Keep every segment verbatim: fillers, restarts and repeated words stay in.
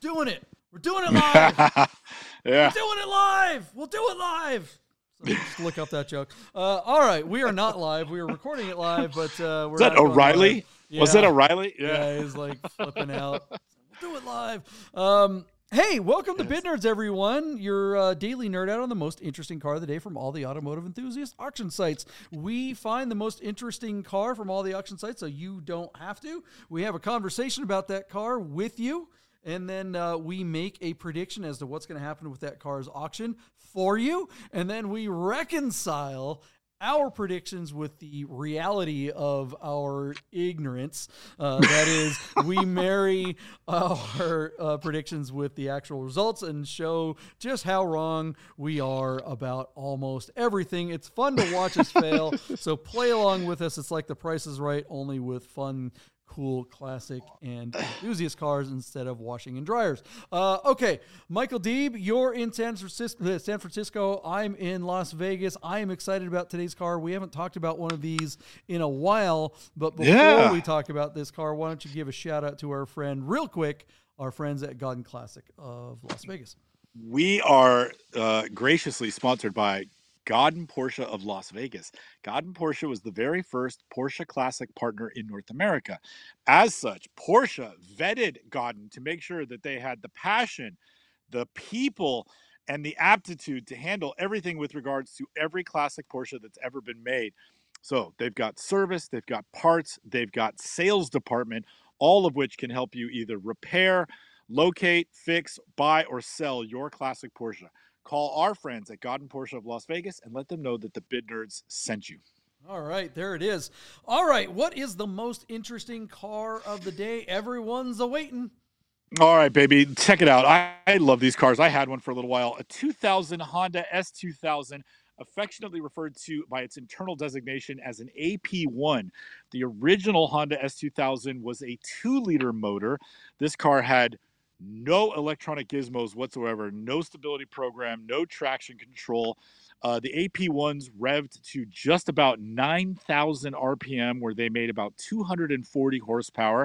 doing it. We're doing it live. Yeah. We're doing it live. We'll do it live. So just look up that joke. Uh, all right, we are not live. We are recording it live, but uh, we're Is that not going O'Reilly? live. Yeah. Was that O'Reilly? Yeah. Yeah. yeah, he's like flipping out. We'll do it live. Um, hey, welcome to Bid Nerds, everyone. Your uh, daily nerd out on the most interesting car of the day from all the automotive enthusiast auction sites. We find the most interesting car from all the auction sites, so you don't have to. We have a conversation about that car with you. And then uh, we make a prediction as to what's going to happen with that car's auction for you. And then we reconcile our predictions with the reality of our ignorance. Uh, that is, we marry our uh, predictions with the actual results and show just how wrong we are about almost everything. It's fun to watch us fail. So play along with us. It's like The Price is Right, only with fun, cool, classic, and enthusiast cars instead of washing and dryers. Uh, okay, Michael Deeb, you're in San Francisco, San Francisco. I'm in Las Vegas. I am excited about today's car. We haven't talked about one of these in a while, but before Yeah. we talk about this car, why don't you give a shout out to our friend real quick, our friends at Godden Classic of Las Vegas. We are uh, graciously sponsored by Godden Porsche of Las Vegas. Godden Porsche was the very first Porsche Classic partner in North America. As such, Porsche vetted Godden to make sure that they had the passion, the people, and the aptitude to handle everything with regards to every classic Porsche that's ever been made. So they've got service, they've got parts, they've got sales department, all of which can help you either repair, locate, fix, buy, or sell your classic Porsche. Call our friends at Godden Porsche of Las Vegas and let them know that the Bid Nerds sent you. All right, there it is. All right, what is the most interesting car of the day? Everyone's awaiting. All right, baby, check it out. I, I love these cars. I had one for a little while. A two thousand Honda S two thousand, affectionately referred to by its internal designation as an A P one. The original Honda S two thousand was a two-liter motor. This car had no electronic gizmos whatsoever, no stability program, no traction control. Uh, the A P ones revved to just about nine thousand R P M, where they made about two hundred forty horsepower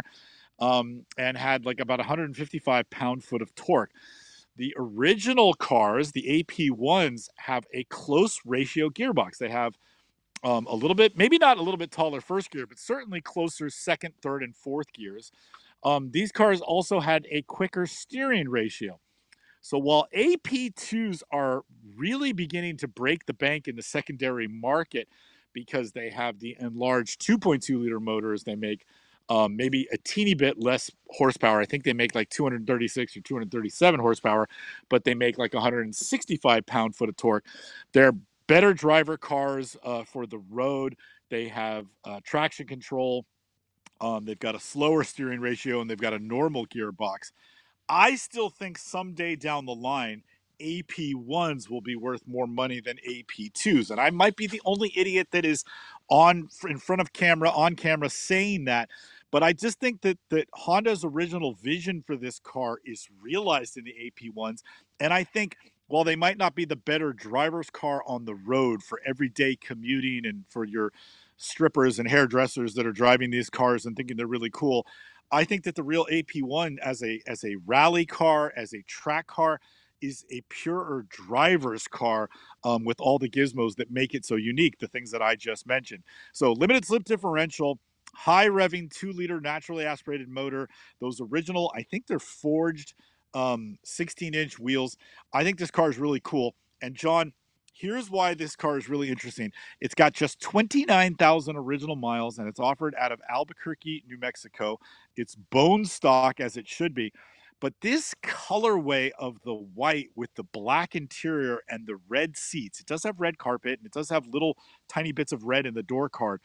um, and had like about one hundred fifty-five pound-foot of torque. The original cars, the A P ones, have a close ratio gearbox. They have um, a little bit, maybe not a little bit taller first gear, but certainly closer second, third, and fourth gears. Um, these cars also had a quicker steering ratio. So while A P twos are really beginning to break the bank in the secondary market because they have the enlarged two point two liter motors, they make um, maybe a teeny bit less horsepower. I think they make like two hundred thirty-six or two hundred thirty-seven horsepower, but they make like one hundred sixty-five pound-foot of torque. They're better driver cars uh, for the road. They have uh, traction control. Um, they've got a slower steering ratio and they've got a normal gearbox. I still think someday down the line, A P ones will be worth more money than A P twos. And I might be the only idiot that is on in front of camera, on camera saying that. But I just think that, that Honda's original vision for this car is realized in the A P ones. And I think while they might not be the better driver's car on the road for everyday commuting and for your strippers and hairdressers that are driving these cars and thinking they're really cool, I think that the real A P one as a as a rally car, as a track car, is a purer driver's car um, with all the gizmos that make it so unique, the things that I just mentioned. So limited slip differential, high revving two liter naturally aspirated motor, those original, I think they're forged um, sixteen inch wheels. I think this car is really cool. And John, here's why this car is really interesting. It's got just twenty-nine thousand original miles, and it's offered out of Albuquerque, New Mexico. It's bone stock, as it should be. But this colorway of the white with the black interior and the red seats, it does have red carpet, and it does have little tiny bits of red in the door card.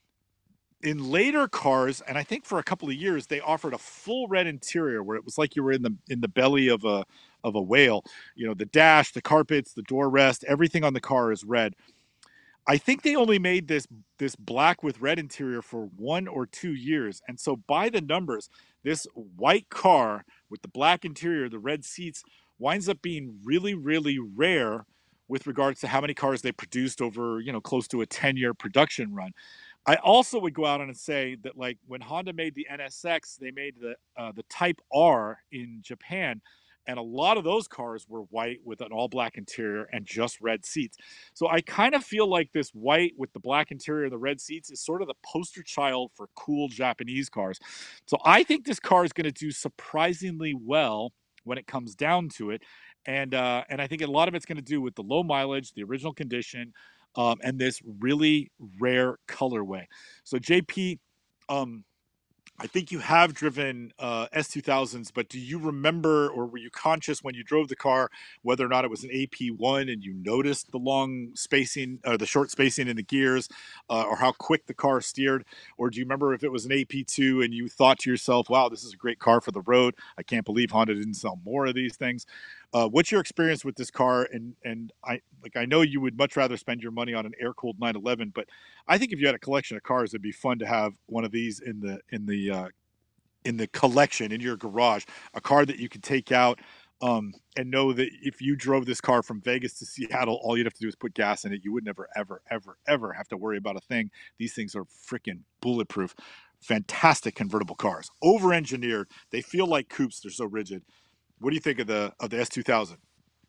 In later cars, and I think for a couple of years, they offered a full red interior where it was like you were in the in the belly of a of a whale. You know, the dash, the carpets, the door rest, everything on the car is red. I think they only made this this black with red interior for one or two years. And so by the numbers, this white car with the black interior, the red seats, winds up being really, really rare with regards to how many cars they produced over, you know, close to a ten-year production run. I also would go out on and say that, like, when Honda made the N S X, they made the uh, the Type R in Japan, and a lot of those cars were white with an all black interior and just red seats. So I kind of feel like this white with the black interior and the red seats is sort of the poster child for cool Japanese cars. So I think this car is going to do surprisingly well when it comes down to it. And uh, and I think a lot of it's going to do with the low mileage, the original condition, um, and this really rare colorway. So J P, um, I think you have driven uh, S two thousands, but do you remember, or were you conscious when you drove the car, whether or not it was an A P one and you noticed the long spacing, or the short spacing in the gears, uh, or how quick the car steered? Or do you remember if it was an A P two and you thought to yourself, wow, this is a great car for the road. I can't believe Honda didn't sell more of these things. Uh, what's your experience with this car? And and I like I know you would much rather spend your money on an air cooled nine eleven, but I think if you had a collection of cars, it'd be fun to have one of these in the in the uh, in the collection in your garage, a car that you could take out, um, and know that if you drove this car from Vegas to Seattle, all you'd have to do is put gas in it. You would never, ever, ever, ever have to worry about a thing. These things are freaking bulletproof. Fantastic convertible cars, over engineered. They feel like coupes. They're so rigid. What do you think of the of the S two thousand?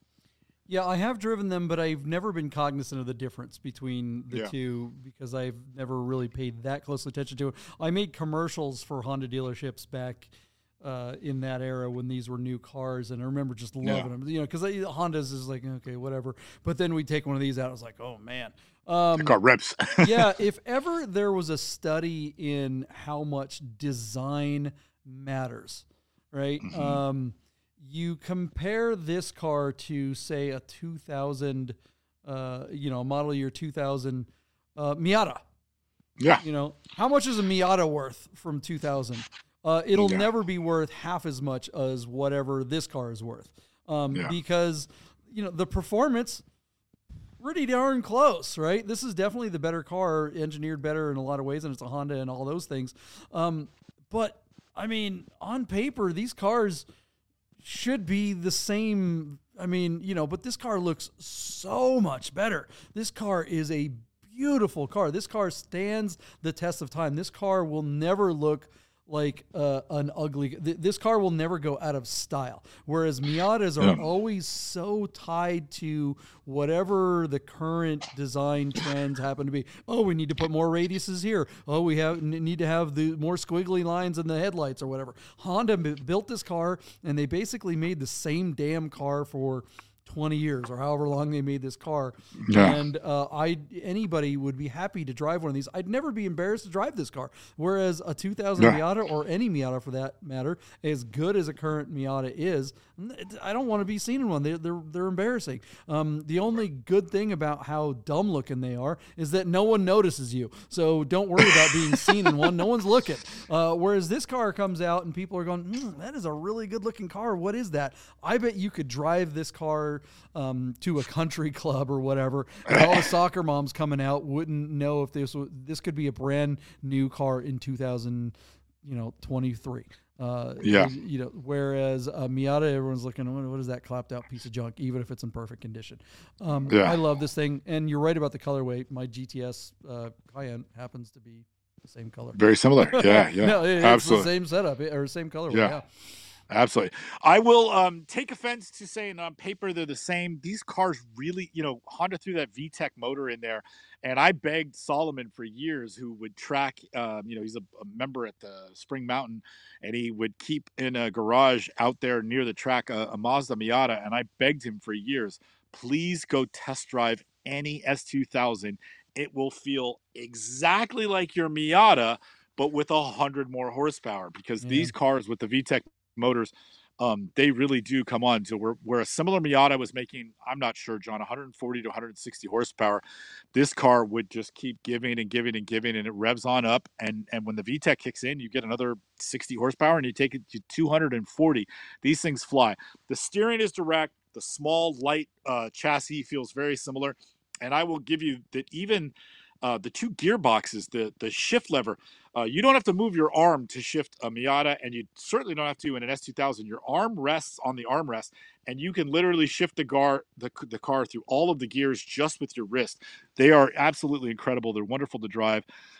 Yeah, I have driven them, but I've never been cognizant of the difference between the Yeah. two because I've never really paid that close attention to it. I made commercials for Honda dealerships back uh, in that era when these were new cars, and I remember just loving Yeah. them. You know, because Hondas is like, okay, whatever. But then we take one of these out, I was like, oh man. Um, The car rips. yeah, if ever there was a study in how much design matters, right? Mhm. Um, you compare this car to, say, a two thousand, uh, you know, model year two thousand uh, Miata. Yeah. You know, how much is a Miata worth from two thousand? Uh, it'll Yeah. never be worth half as much as whatever this car is worth, um, Yeah. because you know the performance pretty darn close, right? This is definitely the better car, engineered better in a lot of ways, and it's a Honda and all those things. Um, but I mean, on paper, these cars should be the same. I mean, you know, but this car looks so much better. This car is a beautiful car. This car stands the test of time. This car will never look like uh, an ugly. Th- this car will never go out of style. Whereas Miatas are Yeah. always so tied to whatever the current design trends happen to be. Oh, we need to put more radiuses here. Oh, we have n- need to have the more squiggly lines in the headlights or whatever. Honda b- built this car, and they basically made the same damn car for twenty years or however long they made this car. Yeah. And uh, I anybody would be happy to drive one of these. I'd never be embarrassed to drive this car. Whereas a two thousand Yeah. Miata, or any Miata for that matter, as good as a current Miata is, I don't want to be seen in one. They're they're, they're embarrassing. Um, the only good thing about how dumb looking they are is that no one notices you. So don't worry about being seen in one. No one's looking. Uh, whereas this car comes out and people are going, mm, that is a really good looking car. What is that? I bet you could drive this car um, to a country club or whatever, and all the soccer moms coming out wouldn't know if this was, this could be a brand new car in two thousand, you know, twenty-three. Uh, Yeah. You know, whereas a Miata, everyone's looking, what, what is that clapped out piece of junk, even if it's in perfect condition. Um, Yeah. I love this thing, and you're right about the colorway. My G T S uh, Cayenne happens to be the same color. Very similar. Yeah. Yeah. no, it- it's Absolutely. the same setup or same colorway. Yeah. Yeah. Absolutely. I will um, take offense to saying on paper they're the same. These cars really, you know, Honda threw that V TEC motor in there. And I begged Solomon for years, who would track, um, you know, he's a, a member at the Spring Mountain, and he would keep in a garage out there near the track a, a Mazda Miata. And I begged him for years, please go test drive any S two thousand. It will feel exactly like your Miata, but with a hundred more horsepower, because Yeah. these cars with the V TEC motors, um, they really do come on. So where, where a similar Miata was making, I'm not sure, John, one hundred forty to one hundred sixty horsepower, this car would just keep giving and giving and giving, and it revs on up. And and when the V TEC kicks in, you get another sixty horsepower, and you take it to two hundred forty. These things fly. The steering is direct. The small, light uh, chassis feels very similar. And I will give you that even uh, the two gearboxes, the the shift lever, uh, you don't have to move your arm to shift a Miata, and you certainly don't have to in an S two thousand. Your arm rests on the armrest, and you can literally shift the car the, the car through all of the gears just with your wrist. They are absolutely incredible. They're wonderful to drive.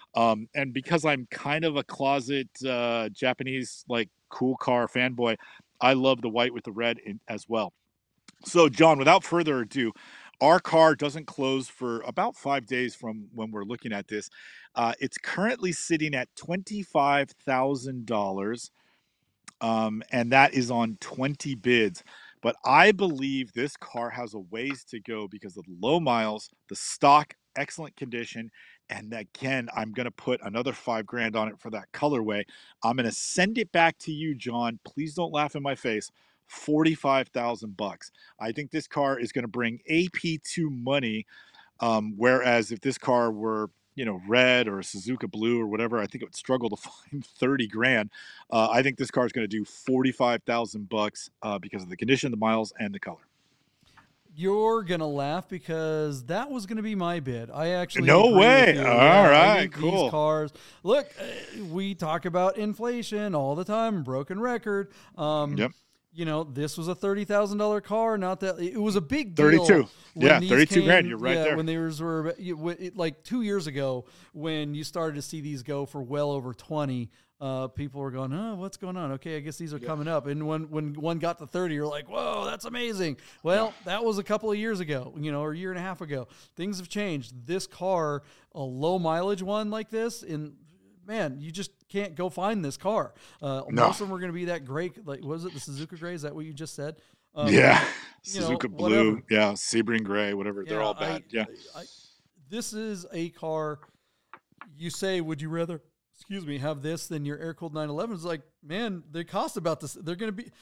Um, and because I'm kind of a closet uh, Japanese like cool car fanboy, I love the white with the red in, as well. So, John, without further ado, our car doesn't close for about five days from when we're looking at this. Uh, it's currently sitting at twenty-five thousand dollars, um, and that is on twenty bids. But I believe this car has a ways to go because of the low miles, the stock, excellent condition. And again, I'm going to put another five grand on it for that colorway. I'm going to send it back to you, John. Please don't laugh in my face. forty-five thousand bucks. I think this car is going to bring A P two money. Um, whereas if this car were, you know, red or a Suzuka blue or whatever, I think it would struggle to find thirty grand. Uh, I think this car is going to do forty-five thousand bucks uh, because of the condition, the miles, and the color. You're going to laugh because that was going to be my bid. I actually No way. All yeah, right, cool. These cars, look, uh, we talk about inflation all the time, broken record. Um, Yep. You know, this was a thirty thousand dollars car. Not that it was a big deal. thirty-two. Yeah, these thirty-two came, grand. You're right yeah, there. When they was, were like two years ago, when you started to see these go for well over twenty, uh, people were going, "Oh, what's going on?" Okay, I guess these are yeah. coming up. And when when one got to thirty, you're like, "Whoa, that's amazing." Well, yeah. that was a couple of years ago, you know, or a year and a half ago. Things have changed. This car, a low mileage one like this, in man, you just can't go find this car. Uh, no. Most of them are going to be that gray. Like, was it the Suzuka gray? Is that what you just said? Um, yeah. Suzuka know, blue. Whatever. Yeah. Sebring gray, whatever. Yeah, They're all bad. I, yeah. I, I, this is a car. You say, would you rather, excuse me, have this than your air-cooled nine eleven? It's like, man, they cost about this. They're going to be,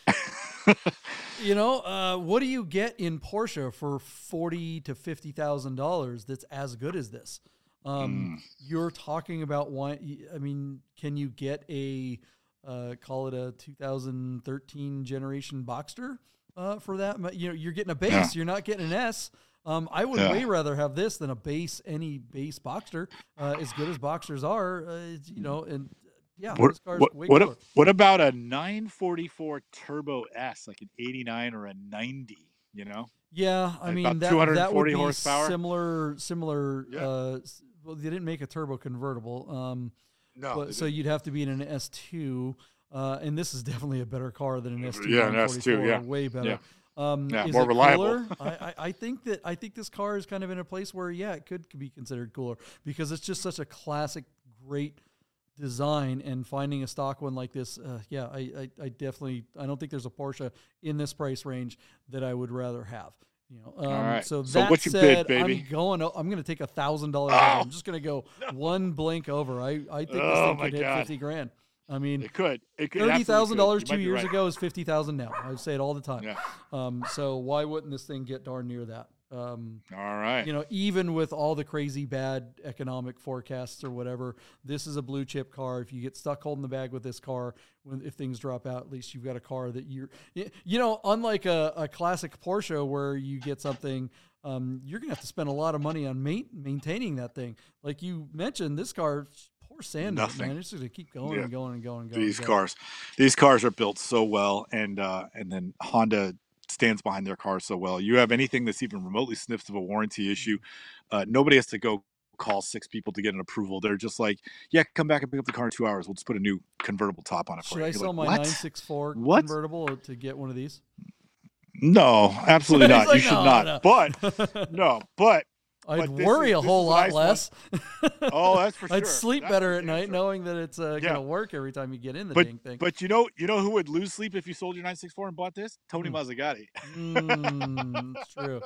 you know, uh, what do you get in Porsche for forty to fifty thousand dollars that's as good as this? Um, mm. You're talking about one. I mean, can you get a uh, call it a two thousand thirteen generation Boxster uh, for that? You know, you're getting a base. Yeah. You're not getting an S. Um, I would yeah. way rather have this than a base, any base Boxster. Uh, as good as Boxsters are, uh, you know, and yeah, what, this car's what, way what, cooler. What about a nine forty-four Turbo S, like an eighty-nine or a ninety? You know. Yeah, I like mean that, that would be horsepower. similar. Similar. Yeah. Uh, well, they didn't make a turbo convertible. Um, no, but, so you'd have to be in an S two, uh, and this is definitely a better car than an S two. Yeah, an S two, yeah, way better. Yeah, um, yeah more reliable. I, I, I think that I think this car is kind of in a place where yeah, it could be considered cooler because it's just such a classic, great design. And finding a stock one like this, uh, yeah, I, I, I definitely I don't think there's a Porsche in this price range that I would rather have. You know, um, all right. So, so that what's your said, bid, baby? I'm going. I'm going to take a thousand dollars. Oh, I'm just going to go no. one blink over. I, I think oh, this thing my could God. hit fifty grand. I mean, it could. It could. Thirty thousand dollars two years right. ago is fifty thousand now. I say it all the time. Yeah. Um. So why wouldn't this thing get darn near that? Um, all right. You know, even with all the crazy bad economic forecasts or whatever, this is a blue chip car. If you get stuck holding the bag with this car, when if things drop out, at least you've got a car that you're, you know, unlike a, a classic Porsche where you get something, um, you're gonna have to spend a lot of money on ma- maintaining that thing. Like you mentioned, this car, poor sand, Nothing. man, it's just gonna keep going yeah. and going and going and going. These and going. cars, these cars are built so well, and uh, and then Honda stands behind their cars so well. You have anything that's even remotely sniffs of a warranty issue, uh, nobody has to go call six people to get an approval. They're just like, yeah, come back and pick up the car in two hours. We'll just put a new convertible top on it for Should you. I You're sell like, my what? nine sixty-four What? convertible to get one of these? No, absolutely not. like, you should no, not. no. But no, but I'd but worry is, a whole lot nice less. Oh, that's for sure. I'd sleep that's better for at night sure. knowing that it's uh, Yeah. going to work every time you get in the But dang thing. but you know you know who would lose sleep if you sold your nine sixty-four and bought this? Tony Hmm. Mazzagatti. Mm, it's true.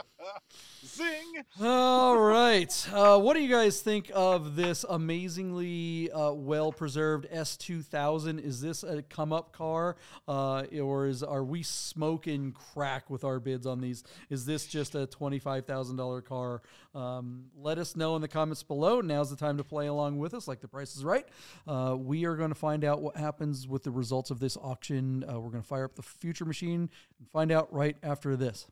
Zing. All right. Uh, what do you guys think of this amazingly uh, well-preserved S two thousand? Is this a come-up car, uh, or is are we smoking crack with our bids on these? Is this just a twenty-five thousand dollars car? Um, let us know in the comments below. Now's the time to play along with us, like The Price is Right. Uh, we are going to find out what happens with the results of this auction. Uh, we're going to fire up the future machine and find out right after this.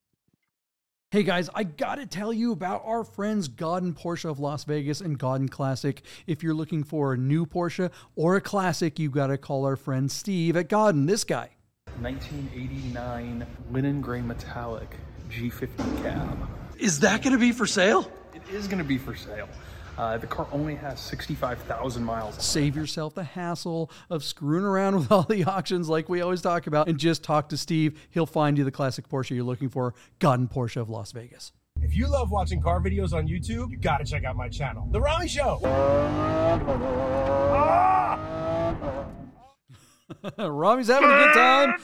Hey guys, I gotta tell you about our friends Gaudin Porsche of Las Vegas and Gaudin Classic. If you're looking for a new Porsche or a classic, you gotta call our friend Steve at Gaudin, this guy. nineteen eighty-nine linen gray metallic G fifty cab. Is that gonna be for sale? It is going to be for sale. Uh, the car only has sixty-five thousand miles. Save yourself the hassle of screwing around with all the auctions like we always talk about, and just talk to Steve. He'll find you the classic Porsche you're looking for. Godden Porsche of Las Vegas. If you love watching car videos on YouTube, you gotta check out my channel, The Rami Show. Rami's having a good time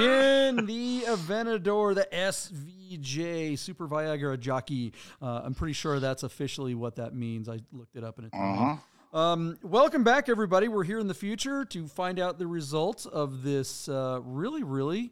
in the Aventador, the S V J Super Viagra Jockey. Uh, I'm pretty sure that's officially what that means. I looked it up in a time. Uh-huh. Um, welcome back, everybody. We're here in the future to find out the results of this uh, really, really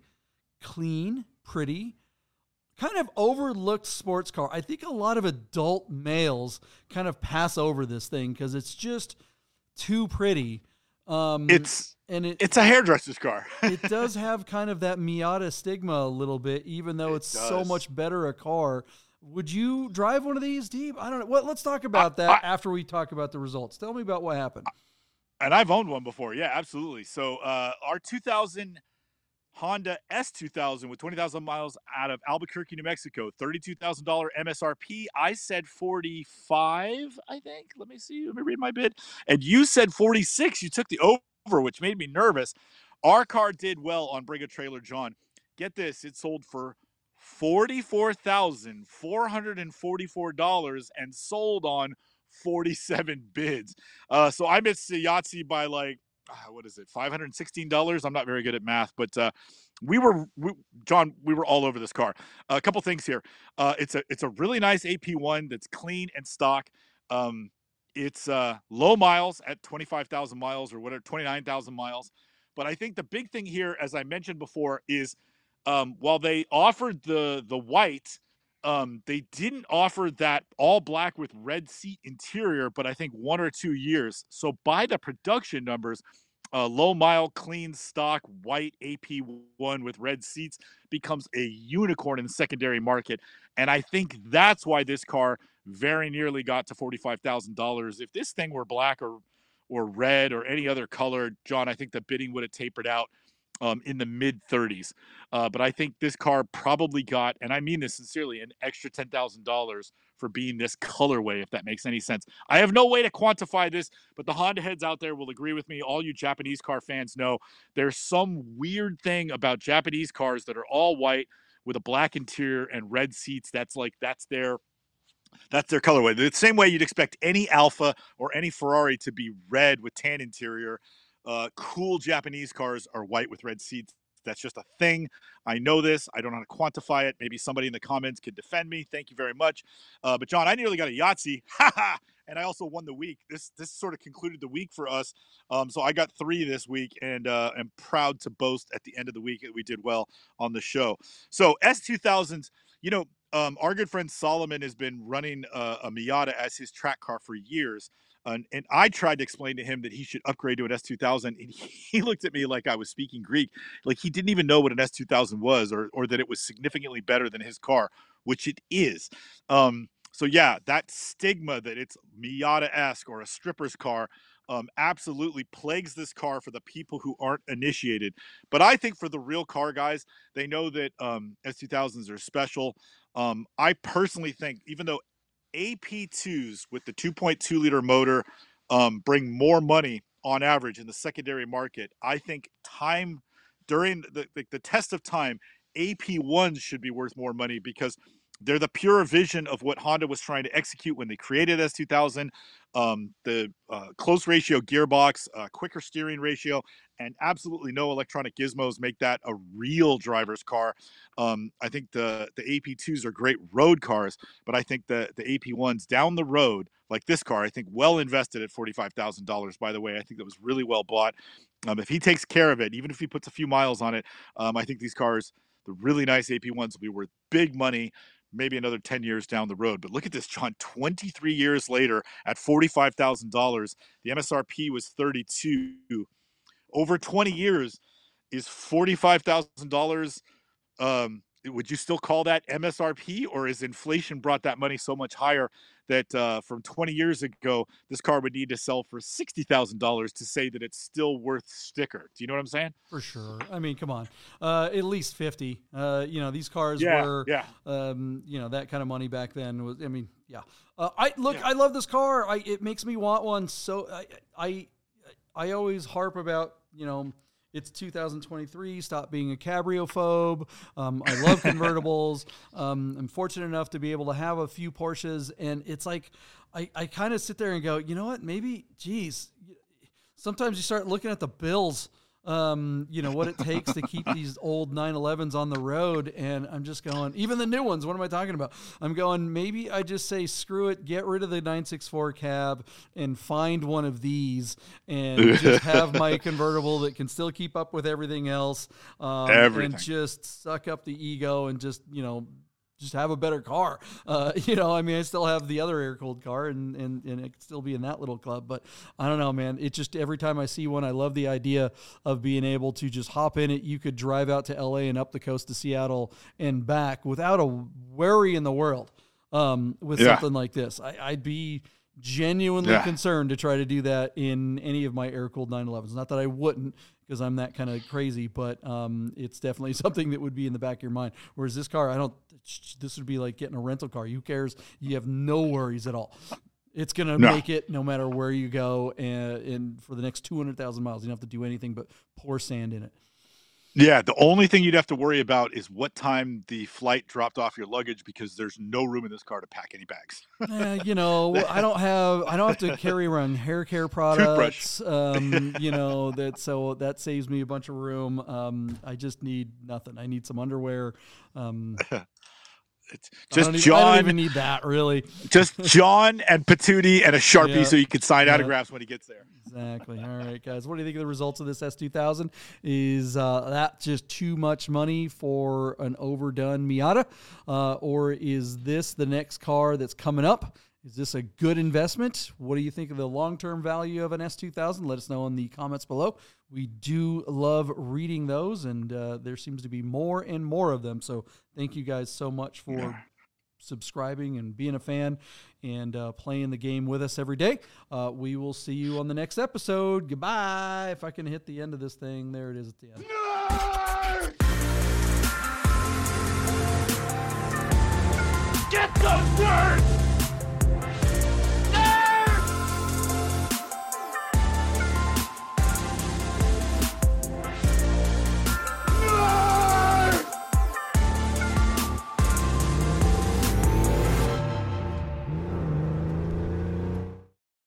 clean, pretty, kind of overlooked sports car. I think a lot of adult males kind of pass over this thing because it's just too pretty. Um, it's and it, it's a hairdresser's car. It does have kind of that Miata stigma a little bit, even though it's so much better a car. Would you drive one of these, Deeb? I don't know. What? Let's talk about that I, after we talk about the results. Tell me about what happened. And I've owned one before. Yeah, absolutely. So uh, our two thousand Honda S two thousand with twenty thousand miles out of Albuquerque, New Mexico, thirty-two thousand dollars M S R P. I said forty-five, I think. Let me see. Let me read my bid. And you said forty-six. You took the over, which made me nervous. Our car did well on Bring a Trailer, John. Get this. It sold for forty-four thousand four hundred forty-four dollars and sold on forty-seven bids. Uh, so I missed the Yahtzee by like, what is it, five hundred sixteen dollars? I'm not very good at math, but uh, we were, we, John, we were all over this car. Uh, a couple things here. Uh, it's a it's a really nice A P one that's clean and stock. Um, it's uh, low miles at twenty-five thousand miles or whatever, twenty-nine thousand miles. But I think the big thing here, as I mentioned before, is um, while they offered the the white, um, they didn't offer that all black with red seat interior, but I think one or two years. So by the production numbers, uh, low mile, clean stock, white A P one with red seats becomes a unicorn in the secondary market. And I think that's why this car very nearly got to forty-five thousand dollars. If this thing were black or or red or any other color, John, I think the bidding would have tapered out um, in the mid thirties. Uh, but I think this car probably got, and I mean this sincerely, an extra ten thousand dollars for being this colorway, if that makes any sense. I have no way to quantify this, but the Honda heads out there will agree with me. All you Japanese car fans know there's some weird thing about Japanese cars that are all white with a black interior and red seats. That's like, that's their That's their colorway. The same way you'd expect any Alfa or any Ferrari to be red with tan interior. Uh, cool Japanese cars are white with red seats. That's just a thing. I know this. I don't know how to quantify it. Maybe somebody in the comments could defend me. Thank you very much. Uh, but John, I nearly got a Yahtzee. And I also won the week. This this sort of concluded the week for us. Um, so I got three this week, and uh, I'm proud to boast at the end of the week that we did well on the show. So S two thousands, you know, Um, our good friend Solomon has been running uh, a Miata as his track car for years. And, and I tried to explain to him that he should upgrade to an S two thousand. And he, he looked at me like I was speaking Greek. Like he didn't even know what an S two thousand was, or, or that it was significantly better than his car, which it is. Um, so yeah, that stigma that it's Miata-esque or a stripper's car um, absolutely plagues this car for the people who aren't initiated. But I think for the real car guys, they know that um, S two thousands are special. Um, I personally think, even though A P twos with the two point two liter motor um, bring more money on average in the secondary market, I think time during the, the, the test of time, A P ones should be worth more money because they're the pure vision of what Honda was trying to execute when they created S two thousand. Um, the uh, close ratio gearbox, uh, quicker steering ratio, and absolutely no electronic gizmos make that a real driver's car. Um, I think the, the A P twos are great road cars, but I think the, the A P ones down the road, like this car, I think well invested at forty-five thousand dollars, by the way. I think that was really well bought. Um, if he takes care of it, even if he puts a few miles on it, um, I think these cars, the really nice A P ones, will be worth big money, maybe another ten years down the road. But look at this, John, twenty-three years later at forty-five thousand dollars, the M S R P was thirty-two. Over twenty years is forty-five thousand dollars. Um, would you still call that M S R P, or is inflation brought that money so much higher that uh, from twenty years ago, this car would need to sell for sixty thousand dollars to say that it's still worth sticker? Do you know what I'm saying? For sure. I mean, come on, uh, at least fifty. Uh, you know, these cars yeah, were, yeah. Um, you know, that kind of money back then was. I mean, yeah. Uh, I look. Yeah. I love this car. I it makes me want one. So I I I always harp about, you know, it's two thousand twenty-three. Stop being a cabrio-phobe. Um, I love convertibles. um, I'm fortunate enough to be able to have a few Porsches, and it's like I, I kind of sit there and go, you know what? Maybe, geez, sometimes you start looking at the bills, um, you know, what it takes to keep these old nine elevens on the road, and I'm just going, even the new ones, what am I talking about? I'm going, maybe I just say, screw it, get rid of the nine sixty-four cab and find one of these and just have my convertible that can still keep up with everything else, um, Everything. and just suck up the ego and just, you know, just have a better car. Uh, you know, I mean, I still have the other air-cooled car, and, and, and it could still be in that little club. But I don't know, man. It just, every time I see one, I love the idea of being able to just hop in it. You could drive out to L A and up the coast to Seattle and back without a worry in the world um, with Yeah. something like this. I, I'd be genuinely Yeah. concerned to try to do that in any of my air-cooled nine elevens. Not that I wouldn't, because I'm that kind of crazy, but um, it's definitely something that would be in the back of your mind. Whereas this car, I don't, this would be like getting a rental car. Who cares? You have no worries at all. It's going to No. make it no matter where you go, and, and for the next two hundred thousand miles, you don't have to do anything but pour sand in it. Yeah, the only thing you'd have to worry about is what time the flight dropped off your luggage, because there's no room in this car to pack any bags. Eh, you know, I don't have I don't have to carry around hair care products. Um, you know, that so that saves me a bunch of room. Um, I just need nothing. I need some underwear. Um, It's I just don't even, John, I don't even need that really. just John and Patootie and a Sharpie, Yeah. so you can sign Yeah. autographs when he gets there. Exactly. All right, guys. What do you think of the results of this S two thousand? Is uh, that just too much money for an overdone Miata? Uh, or is this the next car that's coming up? Is this a good investment? What do you think of the long-term value of an S two thousand? Let us know in the comments below. We do love reading those, and uh, there seems to be more and more of them. So thank you guys so much for Yeah. subscribing and being a fan and uh, playing the game with us every day. Uh, we will see you on the next episode. Goodbye. If I can hit the end of this thing, there it is at the end. Get those words!